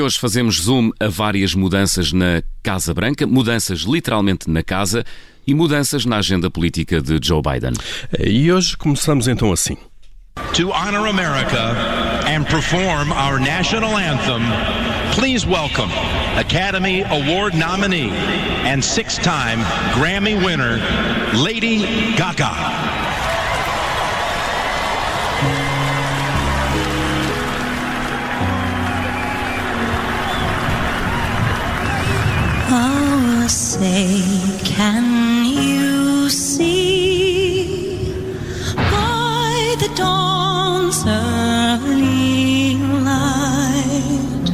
E hoje fazemos zoom a várias mudanças na Casa Branca, mudanças literalmente na casa e mudanças na agenda política de Joe Biden. E hoje começamos então assim. To honor America and perform our national anthem, please welcome Academy Award nominee and 6-time Grammy winner, Lady Gaga. Oh, say, can you see by the dawn's early light?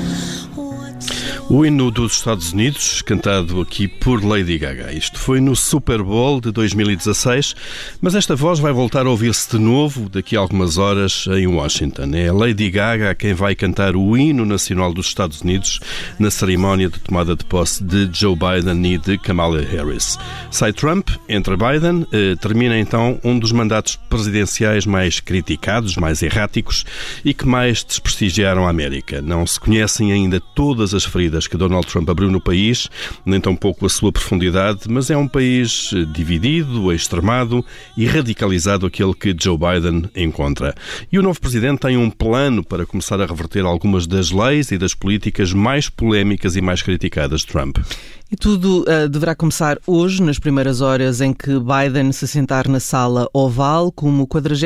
O hino dos Estados Unidos, cantado aqui por Lady Gaga. Isto foi no Super Bowl de 2016, mas esta voz vai voltar a ouvir-se de novo daqui a algumas horas em Washington. É a Lady Gaga quem vai cantar o hino nacional dos Estados Unidos na cerimónia de tomada de posse de Joe Biden e de Kamala Harris. Sai Trump, entra Biden, termina então um dos mandatos presidenciais mais criticados, mais erráticos e que mais desprestigiaram a América. Não se conhecem ainda todas as feridas que Donald Trump abriu no país, nem tampouco a sua profundidade, mas é um país dividido, extremado e radicalizado aquele que Joe Biden encontra. E o novo presidente tem um plano para começar a reverter algumas das leis e das políticas mais polémicas e mais criticadas de Trump. E tudo deverá começar hoje, nas primeiras horas em que Biden se sentar na sala oval como o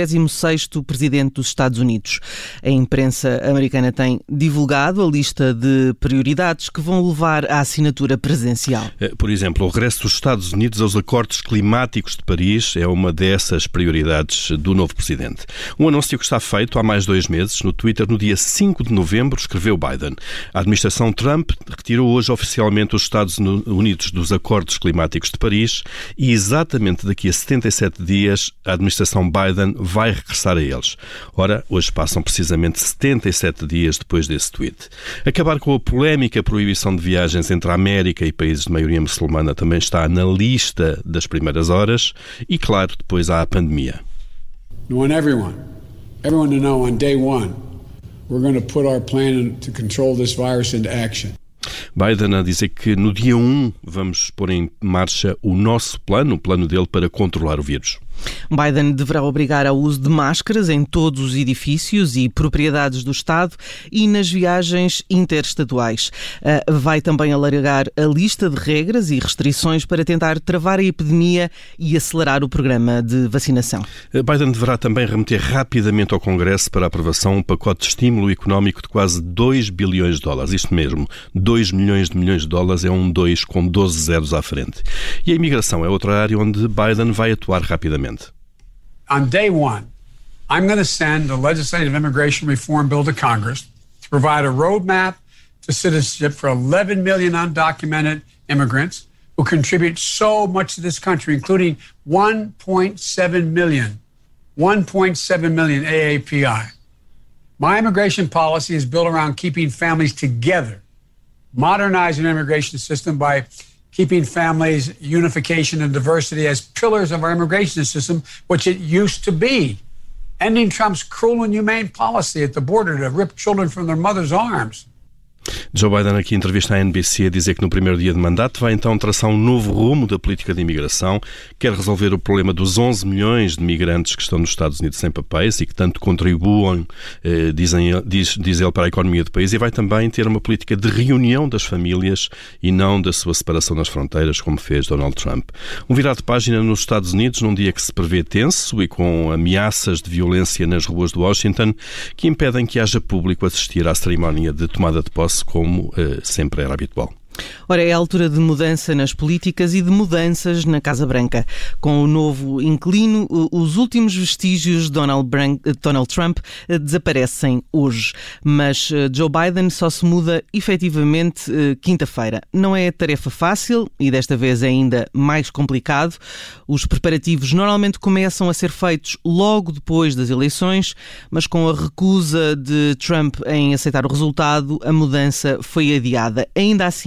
46º presidente dos Estados Unidos. A imprensa americana tem divulgado a lista de prioridades que vão levar à assinatura presidencial. Por exemplo, o regresso dos Estados Unidos aos acordos climáticos de Paris é uma dessas prioridades do novo presidente. Um anúncio que está feito há mais de 2 meses. No Twitter, no dia 5 de novembro, escreveu Biden: a administração Trump retirou hoje oficialmente os Estados Unidos dos acordos climáticos de Paris e exatamente daqui a 77 dias a administração Biden vai regressar a eles. Ora, hoje passam precisamente 77 dias depois desse tweet. Acabar com a polémica proibição de viagens entre a América e países de maioria muçulmana também está na lista das primeiras horas e, claro, depois há a pandemia. I want everyone to know on day one we're going to put our plan to control this virus into action. Biden a dizer que no dia 1 vamos pôr em marcha o nosso plano, o plano dele para controlar o vírus. Biden deverá obrigar ao uso de máscaras em todos os edifícios e propriedades do Estado e nas viagens interestaduais. Vai também alargar a lista de regras e restrições para tentar travar a epidemia e acelerar o programa de vacinação. Biden deverá também remeter rapidamente ao Congresso para aprovação um pacote de estímulo económico de quase 2 bilhões de dólares. Isto mesmo, 2 milhões de dólares é um 2 com 12 zeros à frente. E a imigração é outra área onde Biden vai atuar rapidamente. On day one, I'm going to send a legislative immigration reform bill to Congress to provide a roadmap to citizenship for 11 million undocumented immigrants who contribute so much to this country, including 1.7 million AAPI. My immigration policy is built around keeping families together, modernizing the immigration system by keeping families, unification and diversity as pillars of our immigration system, which it used to be. Ending Trump's cruel and inhumane policy at the border to rip children from their mother's arms. Joe Biden aqui em entrevista à NBC a dizer que no primeiro dia de mandato vai então traçar um novo rumo da política de imigração, quer resolver o problema dos 11 milhões de migrantes que estão nos Estados Unidos sem papéis e que tanto contribuem, diz ele, para a economia do país, e vai também ter uma política de reunião das famílias e não da sua separação nas fronteiras, como fez Donald Trump. Um virar de página nos Estados Unidos num dia que se prevê tenso e com ameaças de violência nas ruas de Washington que impedem que haja público a assistir à cerimónia de tomada de posse como sempre era habitual. Ora, é a altura de mudança nas políticas e de mudanças na Casa Branca. Com o novo inquilino, os últimos vestígios de Donald Trump desaparecem hoje. Mas Joe Biden só se muda efetivamente quinta-feira. Não é tarefa fácil e desta vez é ainda mais complicado. Os preparativos normalmente começam a ser feitos logo depois das eleições, mas com a recusa de Trump em aceitar o resultado, a mudança foi adiada. Ainda assim,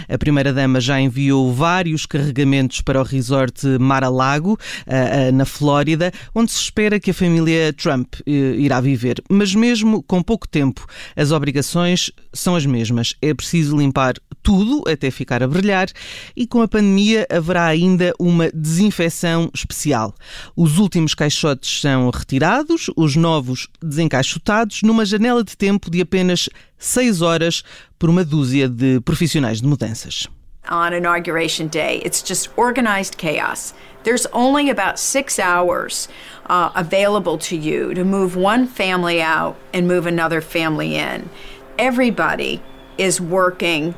A primeira-dama já enviou vários carregamentos para o resort Mar-a-Lago, na Flórida, onde se espera que a família Trump irá viver. Mas mesmo com pouco tempo, as obrigações são as mesmas. É preciso limpar tudo até ficar a brilhar e com a pandemia haverá ainda uma desinfecção especial. Os últimos caixotes são retirados, os novos desencaixotados, numa janela de tempo de apenas 6 horas por uma dúzia de profissionais de mudanças. On Inauguration Day, it's just organized chaos. There's only about 6 hours available to you to move one family out and move another family in. Everybody is working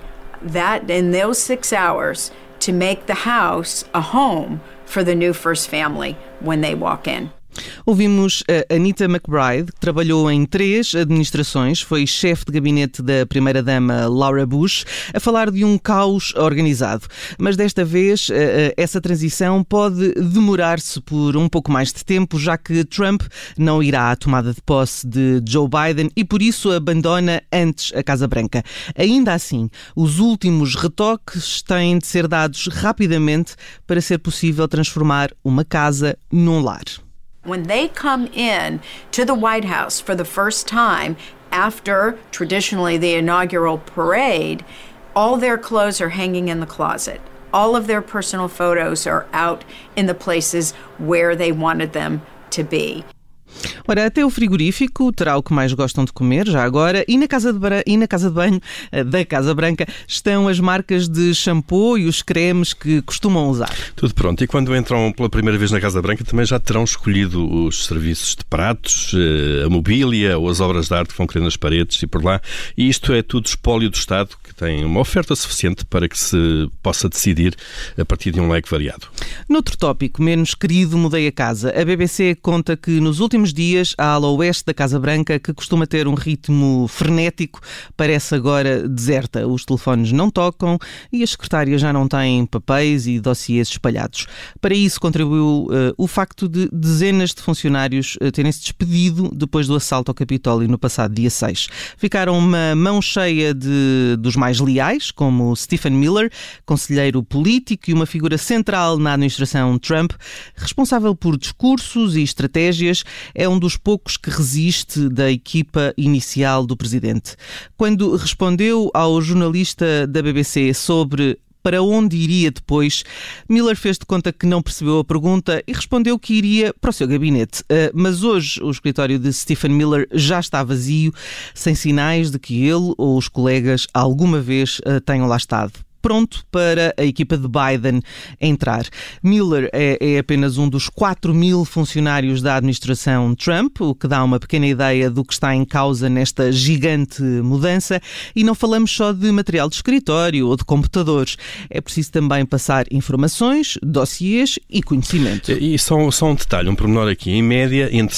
in those 6 hours to make the house a home for the new first family when they walk in. Ouvimos a Anita McBride, que trabalhou em 3 administrações, foi chefe de gabinete da primeira-dama Laura Bush, a falar de um caos organizado. Mas desta vez essa transição pode demorar-se por um pouco mais de tempo, já que Trump não irá à tomada de posse de Joe Biden e por isso abandona antes a Casa Branca. Ainda assim, os últimos retoques têm de ser dados rapidamente para ser possível transformar uma casa num lar. When they come in to the White House for the first time after traditionally the inaugural parade, all their clothes are hanging in the closet. All of their personal photos are out in the places where they wanted them to be. Ora, até o frigorífico terá o que mais gostam de comer, já agora, e na casa de banho da Casa Branca estão as marcas de shampoo e os cremes que costumam usar. Tudo pronto. E quando entram pela primeira vez na Casa Branca também já terão escolhido os serviços de pratos, a mobília ou as obras de arte que vão querer nas paredes e por lá. E isto é tudo espólio do Estado, que tem uma oferta suficiente para que se possa decidir a partir de um leque variado. Noutro tópico, menos querido, mudei a casa. A BBC conta que nos últimos dias a ala oeste da Casa Branca, que costuma ter um ritmo frenético, parece agora deserta. Os telefones não tocam e as secretárias já não têm papéis e dossiês espalhados. Para isso contribuiu o facto de dezenas de funcionários terem-se despedido depois do assalto ao Capitólio no passado dia 6. Ficaram uma mão cheia dos mais leais, como Stephen Miller, conselheiro político e uma figura central na administração Trump, responsável por discursos e estratégias. É um dos poucos que resiste da equipa inicial do presidente. Quando respondeu ao jornalista da BBC sobre para onde iria depois, Miller fez de conta que não percebeu a pergunta e respondeu que iria para o seu gabinete. Mas hoje o escritório de Stephen Miller já está vazio, sem sinais de que ele ou os colegas alguma vez tenham lá estado. Pronto para a equipa de Biden entrar. Miller é apenas um dos 4.000 funcionários da administração Trump, o que dá uma pequena ideia do que está em causa nesta gigante mudança. E não falamos só de material de escritório ou de computadores. É preciso também passar informações, dossiês e conhecimento. E só um detalhe, um pormenor aqui. Em média, entre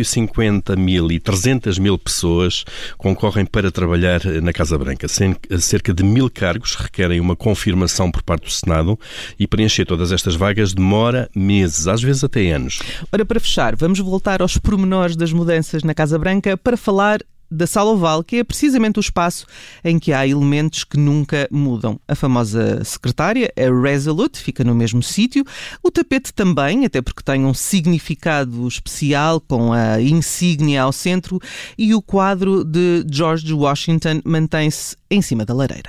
150.000 e 300.000 pessoas concorrem para trabalhar na Casa Branca. Cerca de 1.000 cargos requerem uma confirmação por parte do Senado e preencher todas estas vagas demora meses, às vezes até anos. Ora, para fechar, vamos voltar aos pormenores das mudanças na Casa Branca para falar da Sala Oval, que é precisamente o espaço em que há elementos que nunca mudam. A famosa secretária, a Resolute, fica no mesmo sítio. O tapete também, até porque tem um significado especial com a insígnia ao centro, e o quadro de George Washington mantém-se em cima da lareira.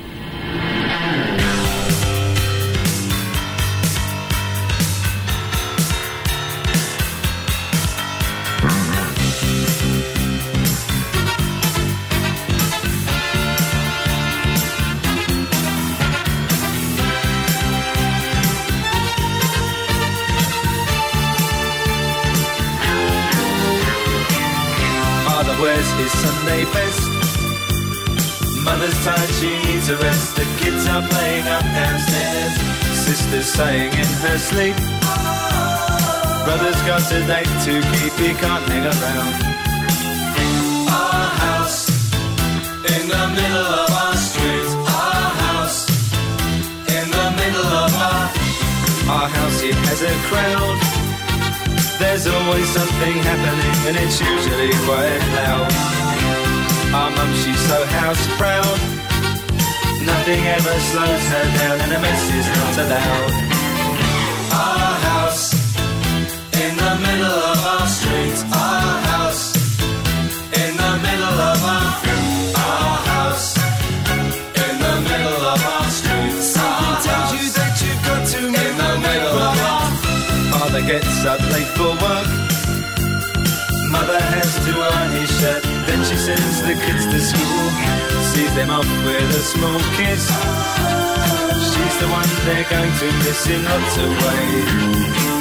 Wears his Sunday best. Mother's tired, she needs a rest. The kids are playing up downstairs. Sister's saying in her sleep. Brother's got a date to keep, he can't hang around. Our house in the middle of our street. Our house in the middle of our house. It has a crowd. There's always something happening and it's usually quite loud. Our mum, she's so house proud. Nothing ever slows her down, and a mess is not allowed. Our house in the middle of our street. Our house in the middle of our house in the middle of our street. Something tells you that you've got to move in the middle of our. Father gets up late for work. Mother has to iron his shirt. Then she sends the kids to school, sees them off with a small kiss. She's the one they're going to miss in lots of ways.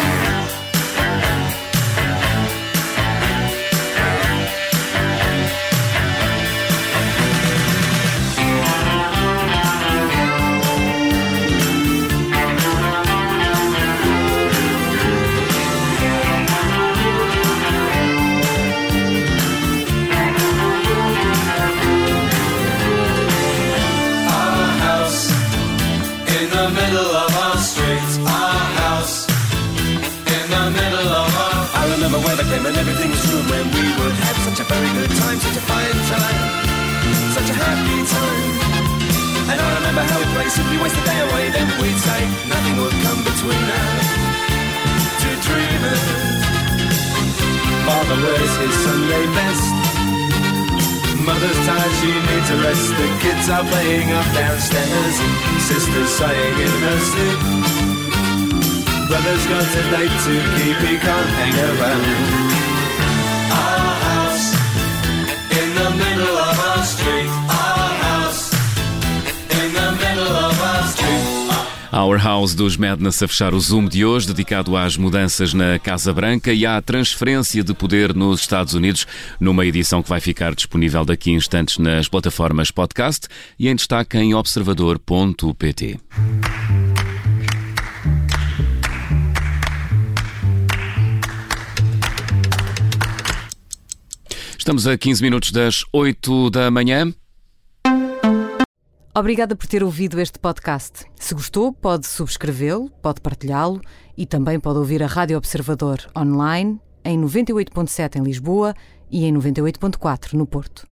And everything was true when we would have such a very good time, such a fine time, such a happy time. And I remember how we'd play, simply waste the day away. Then we'd say nothing would come between us to dream of. Father wears his Sunday best. Mother's tired, she needs a rest. The kids are playing up downstairs. Sister's sighing in her sleep. Brother's got a date to keep, he can't hang around. Our house in the middle of our street. Our house in the middle of our street. Our House dos Madness a fechar o Zoom de hoje, dedicado às mudanças na Casa Branca e à transferência de poder nos Estados Unidos, numa edição que vai ficar disponível daqui a instantes nas plataformas podcast e em destaque em observador.pt. Estamos a 15 minutos das 8 da manhã. Obrigada por ter ouvido este podcast. Se gostou, pode subscrevê-lo, pode partilhá-lo e também pode ouvir a Rádio Observador online em 98.7 em Lisboa e em 98.4 no Porto.